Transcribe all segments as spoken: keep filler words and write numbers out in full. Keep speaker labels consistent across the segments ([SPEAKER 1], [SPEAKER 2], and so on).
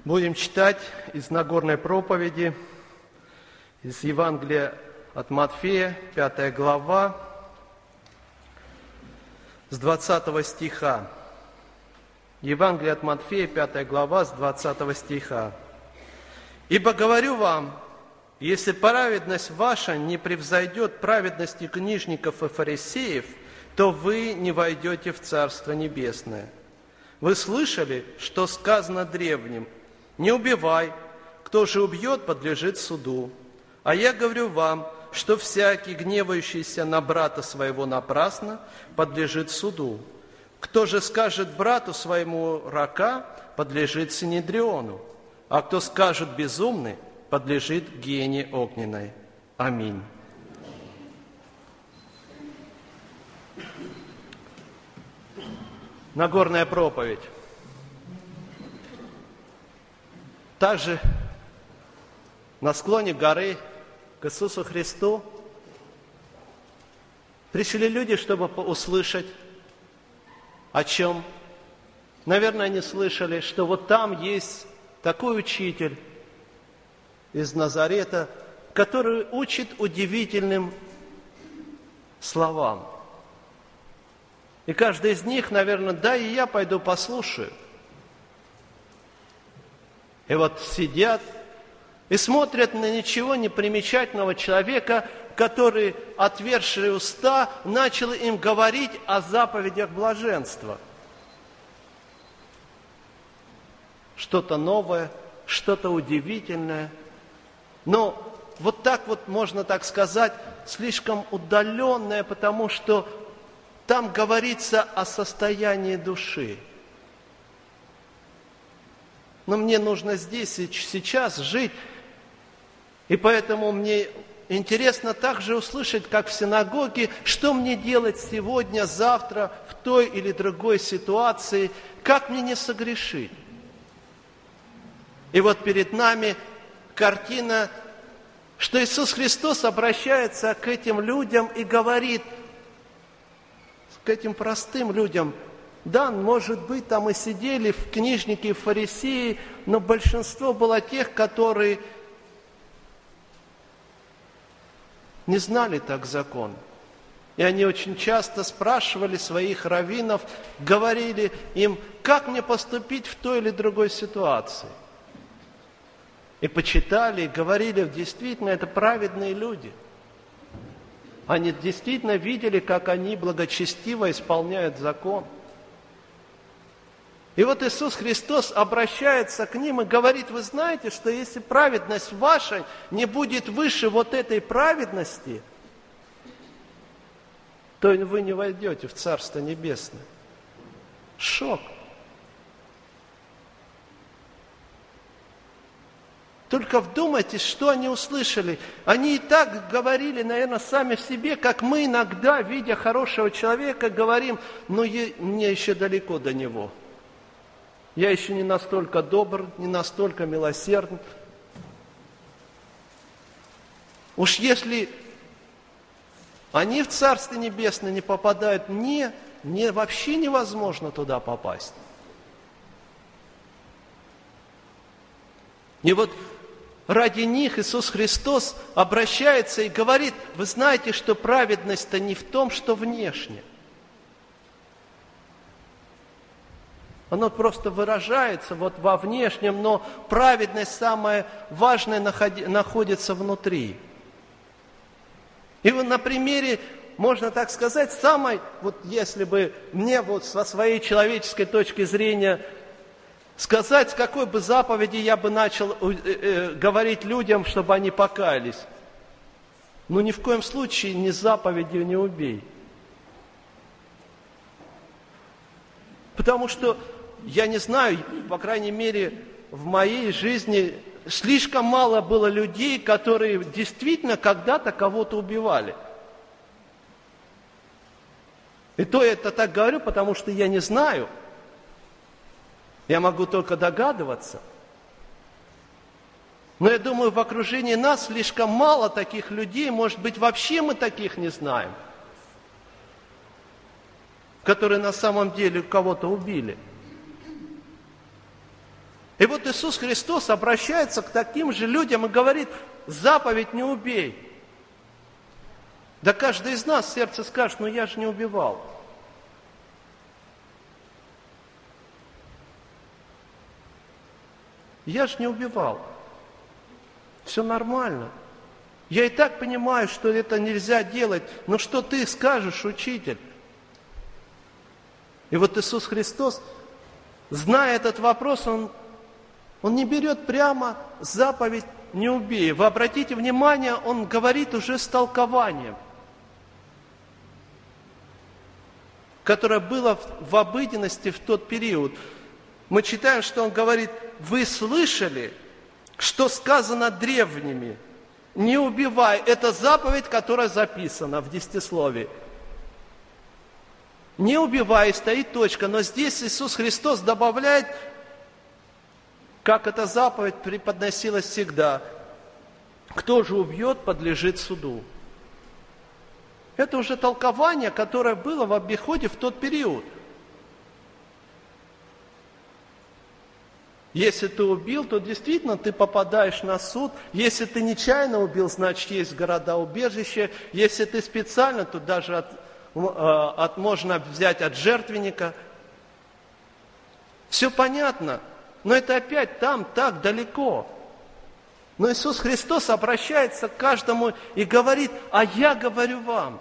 [SPEAKER 1] Будем читать из Нагорной проповеди, из Евангелия от Матфея, пятая глава, с двадцатого стиха. Евангелие от Матфея, пятая глава, с двадцатого стиха. «Ибо говорю вам, если праведность ваша не превзойдет праведности книжников и фарисеев, то вы не войдете в Царство Небесное. Вы слышали, что сказано древним: не убивай, кто же убьет, подлежит суду. А я говорю вам, что всякий, гневающийся на брата своего напрасно, подлежит суду. Кто же скажет брату своему рака, подлежит синедриону, а кто скажет безумный, подлежит гиене огненной. Аминь». Нагорная проповедь. Также на склоне горы к Иисусу Христу пришли люди, чтобы услышать, о чем. Наверное, они слышали, что вот там есть такой учитель из Назарета, который учит удивительным словам. И каждый из них, наверное, да, и я пойду послушаю. И вот сидят и смотрят на ничего не примечательного человека, который, отвершие уста, начал им говорить о заповедях блаженства. Что-то новое, что-то удивительное. Но вот так вот, можно так сказать, слишком удаленное, потому что там говорится о состоянии души. Но мне нужно здесь и сейчас жить, и поэтому мне интересно также услышать, как в синагоге, что мне делать сегодня, завтра, в той или другой ситуации, как мне не согрешить. И вот перед нами картина, что Иисус Христос обращается к этим людям и говорит, к этим простым людям: да, может быть, там и сидели в книжники, в фарисеи, но большинство было тех, которые не знали так закон. И они очень часто спрашивали своих раввинов, говорили им, как мне поступить в той или другой ситуации. И почитали, и говорили, действительно, это праведные люди. Они действительно видели, как они благочестиво исполняют закон. И вот Иисус Христос обращается к ним и говорит: вы знаете, что если праведность ваша не будет выше вот этой праведности, то вы не войдете в Царство Небесное. Шок. Только вдумайтесь, что они услышали. Они и так говорили, наверное, сами в себе, как мы иногда, видя хорошего человека, говорим: ну, мне еще далеко до него. Я еще не настолько добр, не настолько милосерден. Уж если они в Царствие Небесное не попадают, мне, мне вообще невозможно туда попасть. И вот ради них Иисус Христос обращается и говорит: вы знаете, что праведность-то не в том, что внешне. Оно просто выражается вот во внешнем, но праведность самая важная находится внутри. И вот на примере, можно так сказать, самой, вот если бы мне вот со своей человеческой точки зрения сказать, с какой бы заповеди я бы начал э, э, говорить людям, чтобы они покаялись. Ну, ни в коем случае ни заповедью не убей. Потому что, я не знаю, по крайней мере, в моей жизни слишком мало было людей, которые действительно когда-то кого-то убивали. И то я это так говорю, потому что я не знаю. Я могу только догадываться. Но я думаю, в окружении нас слишком мало таких людей, может быть, вообще мы таких не знаем, которые на самом деле кого-то убили. И вот Иисус Христос обращается к таким же людям и говорит: заповедь не убей. Да каждый из нас в сердце скажет: ну я же не убивал. Я же не убивал. Все нормально. Я и так понимаю, что это нельзя делать. Но что ты скажешь, учитель? И вот Иисус Христос, зная этот вопрос, Он, он не берет прямо заповедь «не убей». Вы обратите внимание, Он говорит уже с толкованием, которое было в, в обыденности в тот период. Мы читаем, что Он говорит: вы слышали, что сказано древними, не убивай. Это заповедь, которая записана в десятисловии. Не убивай, стоит точка. Но здесь Иисус Христос добавляет, как эта заповедь преподносилась всегда: кто же убьет, подлежит суду. Это уже толкование, которое было в обиходе в тот период. Если ты убил, то действительно ты попадаешь на суд. Если ты нечаянно убил, значит есть города-убежища. Если ты специально, то даже от, от, можно взять от жертвенника. Все понятно, но это опять там, так далеко. Но Иисус Христос обращается к каждому и говорит: а я говорю вам.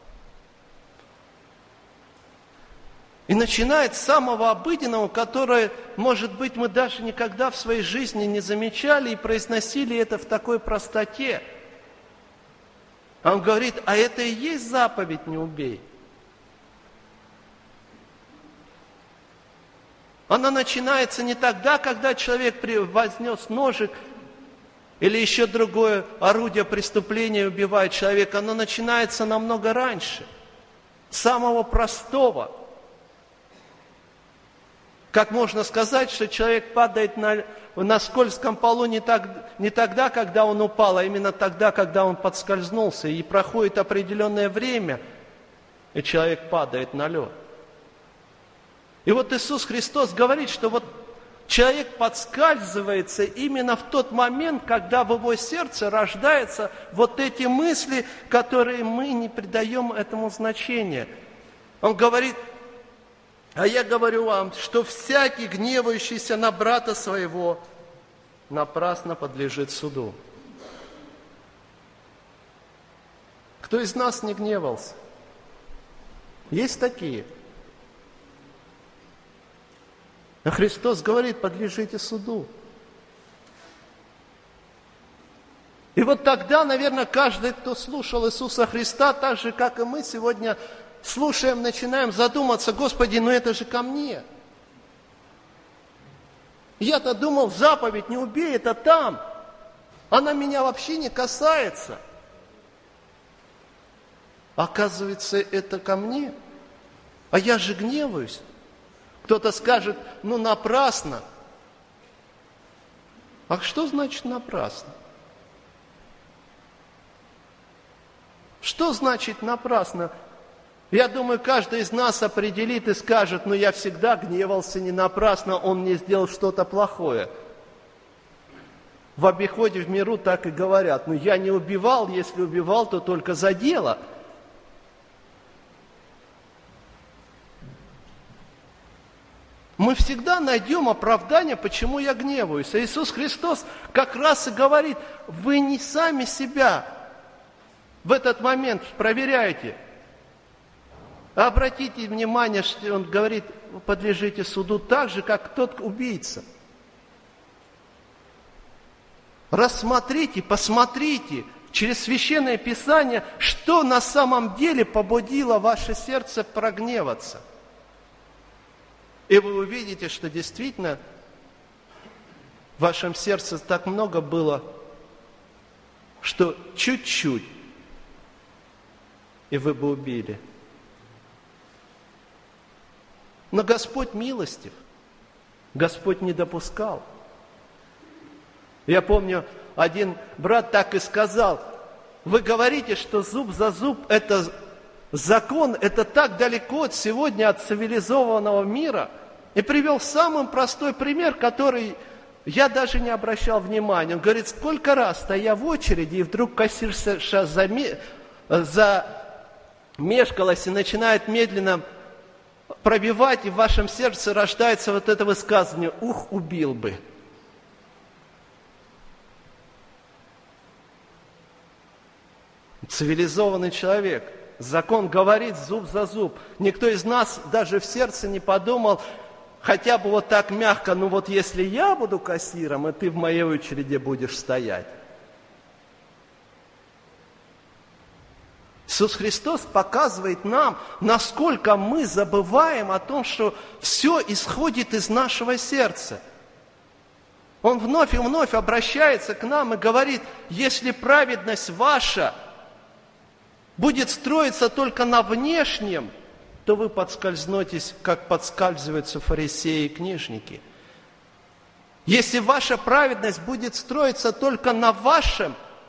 [SPEAKER 1] И начинает с самого обыденного, которое, может быть, мы даже никогда в своей жизни не замечали и произносили это в такой простоте. А Он говорит: а это и есть заповедь «не убей». Она начинается не тогда, когда человек вознес ножик или еще другое орудие преступления убивает человека. Она начинается намного раньше, самого простого. Как можно сказать, что человек падает на, на скользком полу не, так, не тогда, когда он упал, а именно тогда, когда он подскользнулся. И проходит определенное время, и человек падает на лед. И вот Иисус Христос говорит, что вот человек подскальзывается именно в тот момент, когда в его сердце рождаются вот эти мысли, которые мы не придаем этому значения. Он говорит: а я говорю вам, что всякий, гневающийся на брата своего, напрасно подлежит суду. Кто из нас не гневался? Есть такие. А Христос говорит: подлежите суду. И вот тогда, наверное, каждый, кто слушал Иисуса Христа, так же, как и мы сегодня слушаем, начинаем задуматься: Господи, ну это же ко мне. Я-то думал, заповедь «не убей» это там. Она меня вообще не касается. Оказывается, это ко мне. А я же гневаюсь. Кто-то скажет: ну напрасно. А что значит напрасно? Что значит напрасно? Я думаю, каждый из нас определит и скажет: ну я всегда гневался не напрасно, он мне сделал что-то плохое. В обиходе в миру так и говорят: ну я не убивал, если убивал, то только за дело. Мы всегда найдем оправдание, почему я гневаюсь. А Иисус Христос как раз и говорит: вы не сами себя в этот момент проверяете. Обратите внимание, что Он говорит: вы подлежите суду так же, как тот убийца. Рассмотрите, посмотрите через Священное Писание, что на самом деле побудило ваше сердце прогневаться. И вы увидите, что действительно в вашем сердце так много было, что чуть-чуть, и вы бы убили. Но Господь милостив, Господь не допускал. Я помню, один брат так и сказал: вы говорите, что зуб за зуб – это закон, это так далеко от сегодня от цивилизованного мира. И привел самый простой пример, который я даже не обращал внимания. Он говорит, сколько раз, стоя в очереди, и вдруг кассирша заме... замешкалась и начинает медленно пробивать, и в вашем сердце рождается вот это высказывание: «Ух, убил бы». Цивилизованный человек. Закон говорит зуб за зуб. Никто из нас даже в сердце не подумал, хотя бы вот так мягко: ну вот если я буду кассиром, и ты в моей очереди будешь стоять. Иисус Христос показывает нам, насколько мы забываем о том, что все исходит из нашего сердца. Он вновь и вновь обращается к нам и говорит: если праведность ваша будет строиться только на внешнем, то вы подскользнетесь, как подскальзываются фарисеи и книжники. Если ваша праведность будет строиться только на вашем,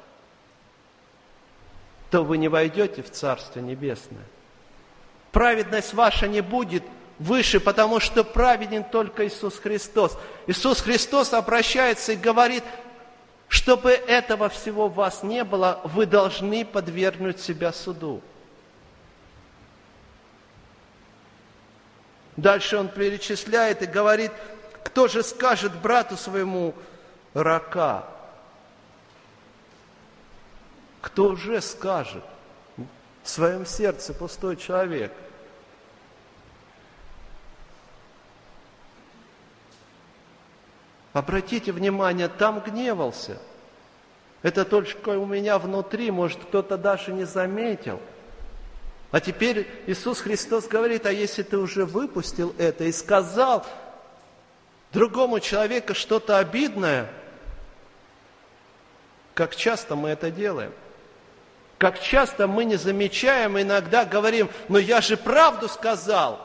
[SPEAKER 1] то вы не войдете в Царство Небесное. Праведность ваша не будет выше, потому что праведен только Иисус Христос. Иисус Христос обращается и говорит: чтобы этого всего в вас не было, вы должны подвергнуть себя суду. Дальше он перечисляет и говорит: кто же скажет брату своему рака? Кто уже скажет? В своем сердце пустой человек. Обратите внимание, там гневался. Это только у меня внутри, может, кто-то даже не заметил. А теперь Иисус Христос говорит: а если ты уже выпустил это и сказал другому человеку что-то обидное, как часто мы это делаем? Как часто мы не замечаем, иногда говорим: но я же правду сказал.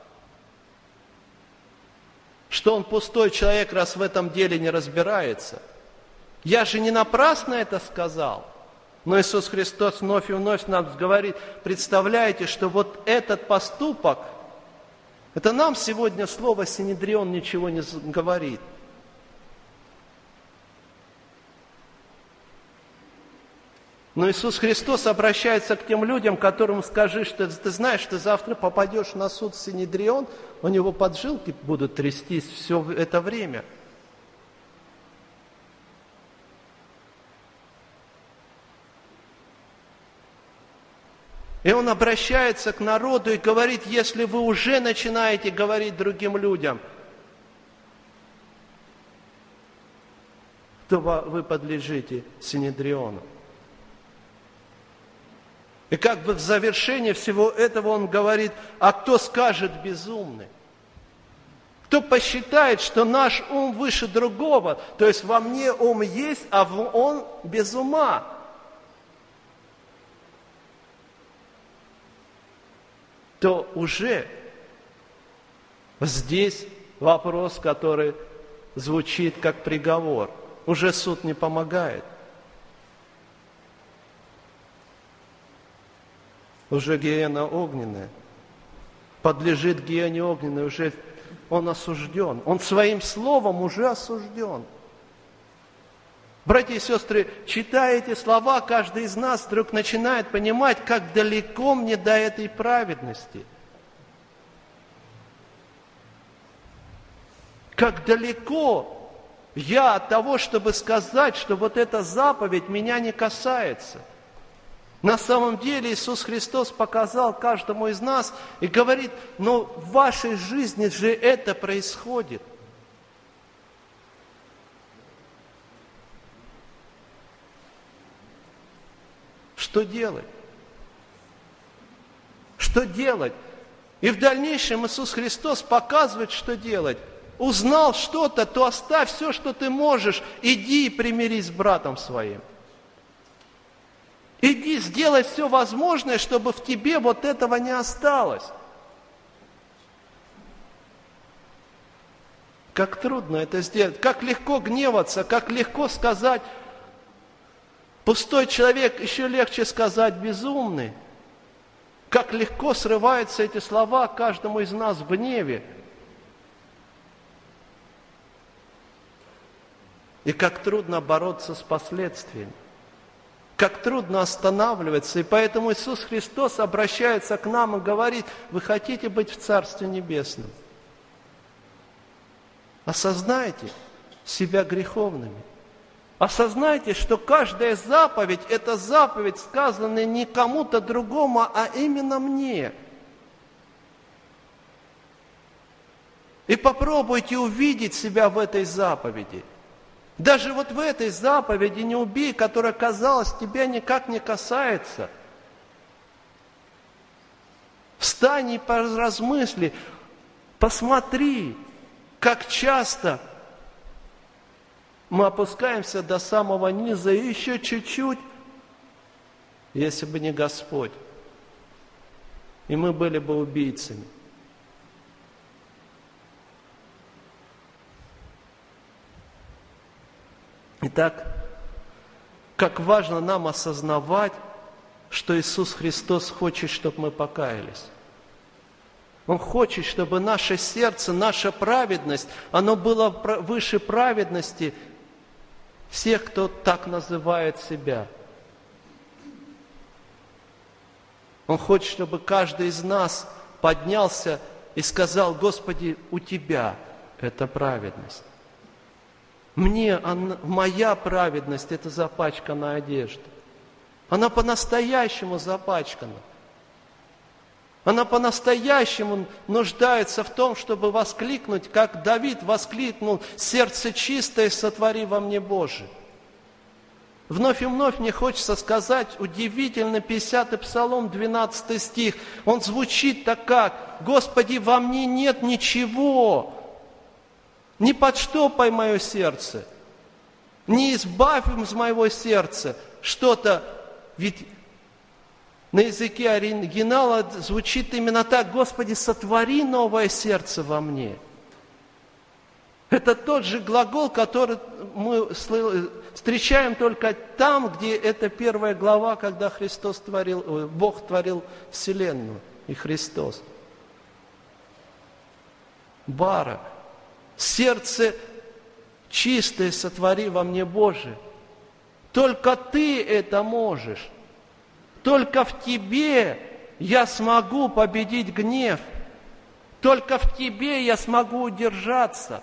[SPEAKER 1] Что он пустой человек, раз в этом деле не разбирается. Я же не напрасно это сказал. Но Иисус Христос вновь и вновь нам говорит: представляете, что вот этот поступок, это нам сегодня слово Синедрион ничего не говорит. Но Иисус Христос обращается к тем людям, которым скажи, что ты знаешь, ты завтра попадешь на суд Синедрион, у него поджилки будут трястись все это время. И он обращается к народу и говорит: если вы уже начинаете говорить другим людям, то вы подлежите Синедриону. И как бы в завершении всего этого он говорит: а кто скажет безумный? Кто посчитает, что наш ум выше другого, то есть во мне ум есть, а он без ума? То уже здесь вопрос, который звучит как приговор. Уже суд не помогает. Уже гиена огненная. Подлежит гиене огненной, уже он осужден. Он своим словом уже осужден. Братья и сестры, читая эти слова, каждый из нас вдруг начинает понимать, как далеко мне до этой праведности. Как далеко я от того, чтобы сказать, что вот эта заповедь меня не касается. На самом деле Иисус Христос показал каждому из нас и говорит: но в вашей жизни же это происходит. Что делать? Что делать? И в дальнейшем Иисус Христос показывает, что делать. Узнал что-то, то оставь все, что ты можешь, иди и примирись с братом своим. Иди, сделай все возможное, чтобы в тебе вот этого не осталось. Как трудно это сделать, как легко гневаться, как легко сказать: пустой человек, еще легче сказать безумный. Как легко срываются эти слова каждому из нас в гневе. И как трудно бороться с последствиями. Как трудно останавливаться. И поэтому Иисус Христос обращается к нам и говорит: вы хотите быть в Царстве Небесном? Осознайте себя греховными. Осознайте, что каждая заповедь – это заповедь, сказанная не кому-то другому, а именно мне. И попробуйте увидеть себя в этой заповеди. Даже вот в этой заповеди «не убей», которая, казалось, тебя никак не касается. Встань и поразмысли, посмотри, как часто мы опускаемся до самого низа, и еще чуть-чуть, если бы не Господь, и мы были бы убийцами. Итак, как важно нам осознавать, что Иисус Христос хочет, чтобы мы покаялись. Он хочет, чтобы наше сердце, наша праведность, оно было выше праведности всех, кто так называет себя. Он хочет, чтобы каждый из нас поднялся и сказал: Господи, у Тебя это праведность. Мне, она, моя праведность – это запачканная одежда. Она по-настоящему запачкана. Она по-настоящему нуждается в том, чтобы воскликнуть, как Давид воскликнул: «Сердце чистое сотвори во мне, Боже». Вновь и вновь мне хочется сказать удивительный пятидесятый Псалом, двенадцатый стих. Он звучит так как: «Господи, во мне нет ничего, не подштопай мое сердце, не избавь из моего сердца что-то». Ведь на языке оригинала звучит именно так: «Господи, сотвори новое сердце во мне». Это тот же глагол, который мы встречаем только там, где это первая глава, когда Христос творил, Бог творил вселенную и Христос. Бара. Сердце чистое сотвори во мне, Боже. Только Ты это можешь. Только в Тебе я смогу победить гнев. Только в Тебе я смогу удержаться.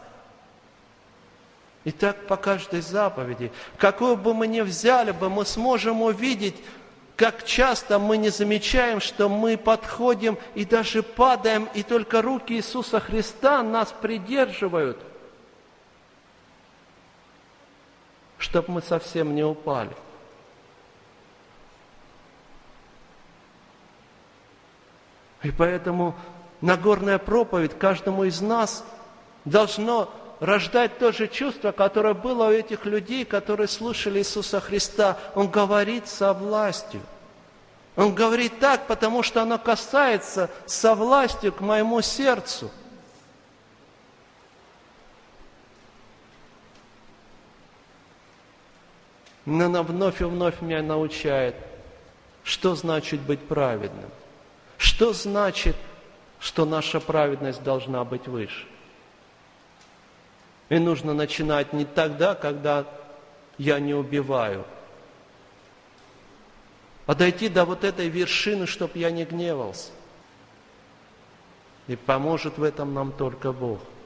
[SPEAKER 1] И так по каждой заповеди, какую бы мы ни взяли бы, мы сможем увидеть, как часто мы не замечаем, что мы подходим и даже падаем, и только руки Иисуса Христа нас придерживают, чтобы мы совсем не упали. И поэтому Нагорная проповедь каждому из нас должно рождать то же чувство, которое было у этих людей, которые слушали Иисуса Христа. Он говорит со властью. Он говорит так, потому что оно касается со властью к моему сердцу. Но она вновь и вновь меня научает, что значит быть праведным. Что значит, что наша праведность должна быть выше. И нужно начинать не тогда, когда я не убиваю, а дойти до вот этой вершины, чтобы я не гневался. И поможет в этом нам только Бог.